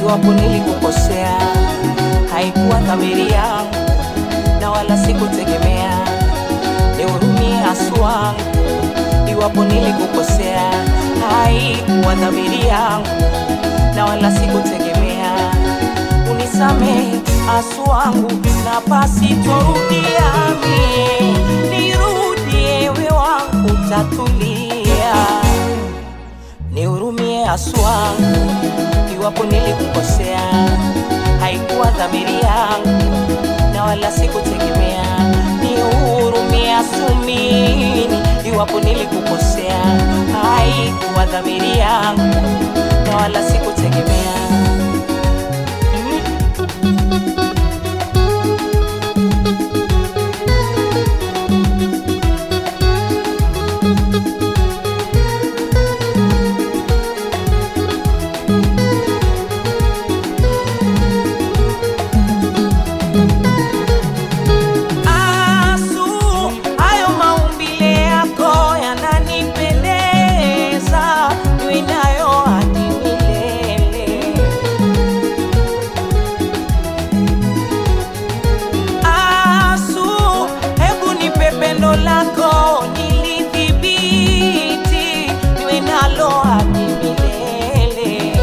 iwapo nilikukosea, haikuwa dhamiri yangu na wala sikutegemea. Nihurumie haswa iwapo nilikukosea, haikuwa dhamiri yangu na wala sikutegemea. Unisamehe haswa na pasitorudia mie, nirudie ewe wangu tatulia. Nihurumie haswa iwapo nilikukosea, haikuwa dhamiri yangu na wala sikutegemea. Nihurumie asumini iwapo nilikukosea, haikuwa dhamiri yangu na wala sikutegemea. Lako nilithibiti, niwe nalo hadi milele.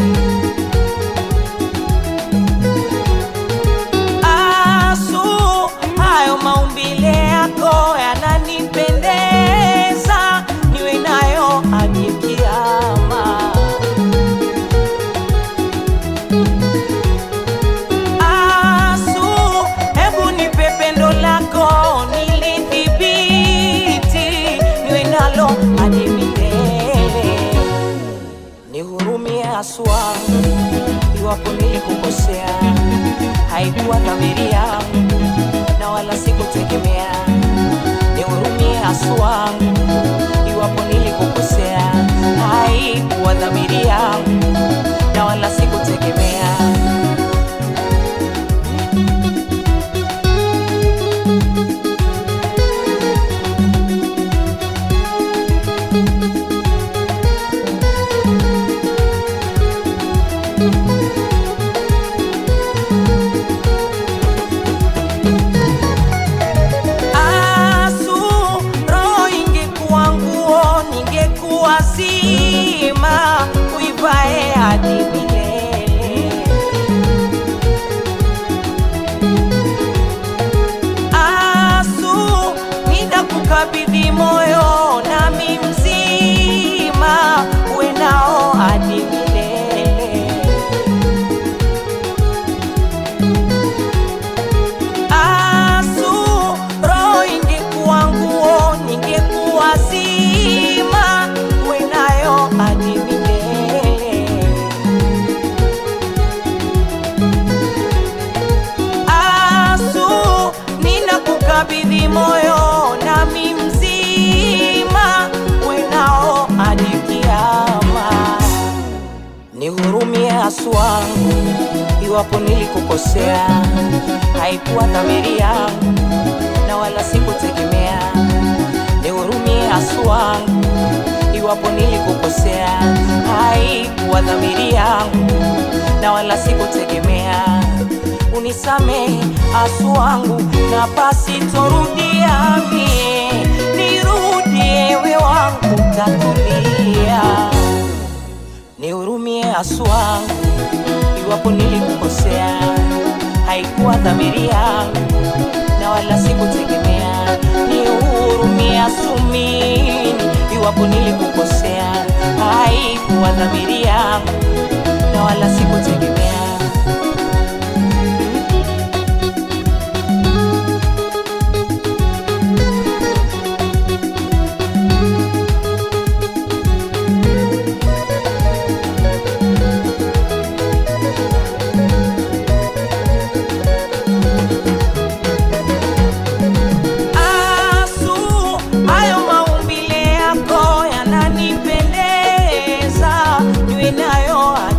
Asu, hayo maumbile yako yananipendeza, niwe nayo hadi kiyama. Asu, hebu nipe pendo lako hadi milele. Nihurumie haswa iwapo nilikukosea, haikuwa dhamiri yangu na wala sikutegemea. Nihurumie haswa iwapo nilikukosea, haikuwa dhamiri yangu na wala sikutegemea. Wazima uivae hadi milele. Asu, ninakukabidhi moyo nami mzima, uwe nao hadi milele. Asu, roho ingekuwa nguo ningekuwa zima, hadi milele. Asu, ninakukabidhi moyo nami mzima, uwe nao hadi kiyama. Nihurumie haswa iwapo nilikukosea, haikuwa dhamiri yangu na wala sikutegemea. Nihurumie haswa iwapo nilikukosea, haikuwa dhamiri yangu na wala sikutegemea. Unisamehe haswa na pasitorudia mie, nirudie ewe wangu tatulia. Nihurumie haswa iwapo nilikukosea, haikuwa dhamiri yangu na wala sikutegemea. Nihurumie asumini iwapo nilikukosea, haikuwa dhamiri yangu na wala sikutegemea. Nayo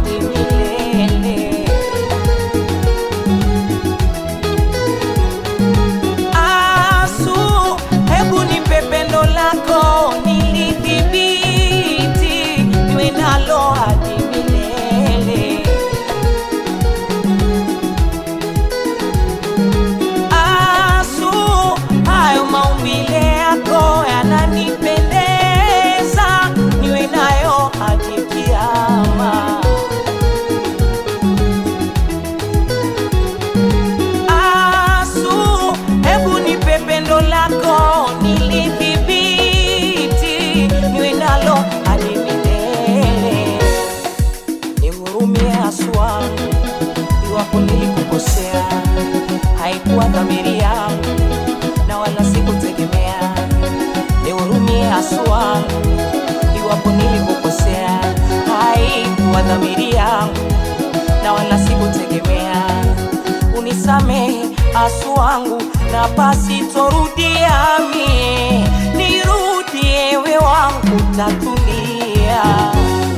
nihurumie haswa, iwapo nilikukosea, haikuwa dhamiri yangu na wala sikutegemea. Nihurumie haswa, iwapo nilikukosea, haikuwa dhamiri yangu na wala sikutegemea. Unisamehe asu wangu na basi torudia mie, nirudie we wangu tatulia.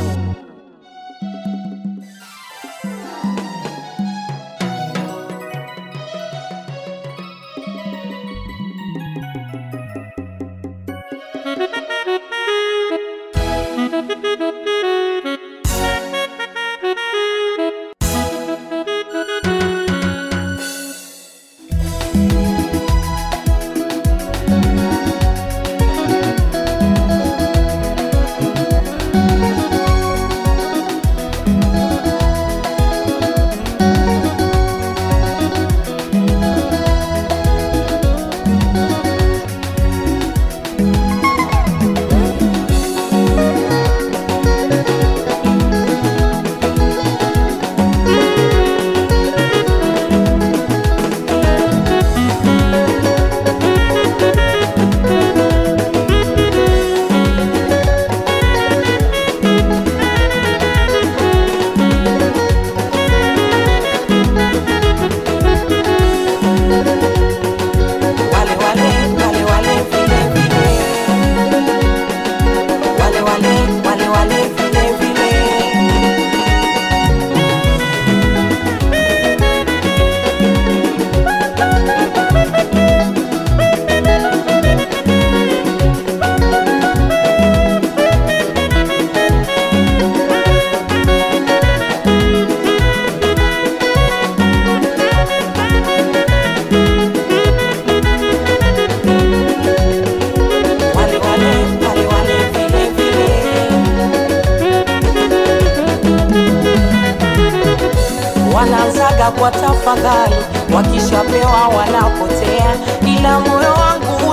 Wanaanzaga kwa tafadhali, wakishapewa wanapotea, ila moyo wangu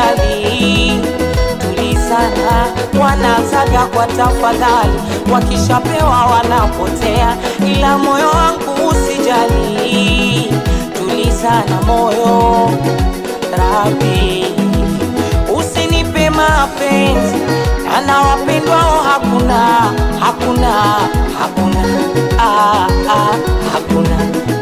usijali, tulizana. Wanaanzaga kwa tafadhali, wakishapewa wanapotea, ila moyo wangu usijali, tulizana moyo. Rabi, usinipe mapenzi na wapendwao hakuna, hakuna, hakuna, hakuna,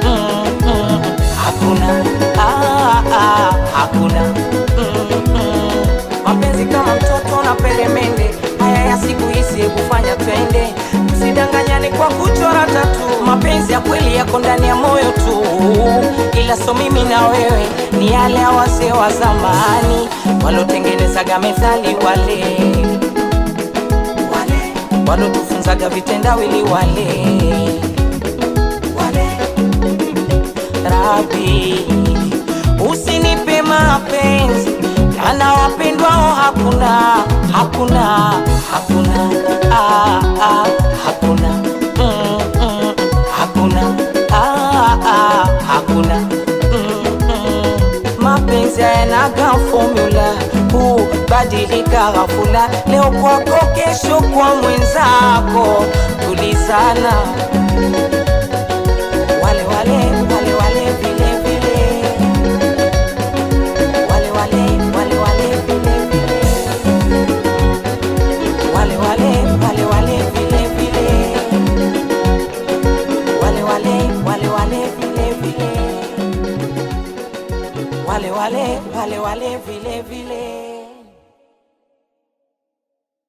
hakuna, hakuna. Mapenzi kama mtoto na peremende, haya ya siku hizi kufanya twende, usidanganyane kwa kuchora tatu. Mapenzi ya kweli yako ndani ya moyo tu, ila so mimi na wewe, ni yale ya wazee wa zamani walotengenezaga methali, walotufunzaga vitendawili wale. Rabi, usinipe mapenzi na wapendwao hakuna, hakuna, hakuna, hakuna, hakuna, hakuna. Mapenzi yanaga formula, badilika ghafula, leo kwako kesho kwa mwenzako, tulizana. Wale wale, wale wale vile vile, wale wale, wale wale vile vile, wale wale, wale wale vile vile, wale wale, wale wale vile vile, wale wale, wale wale vile vile.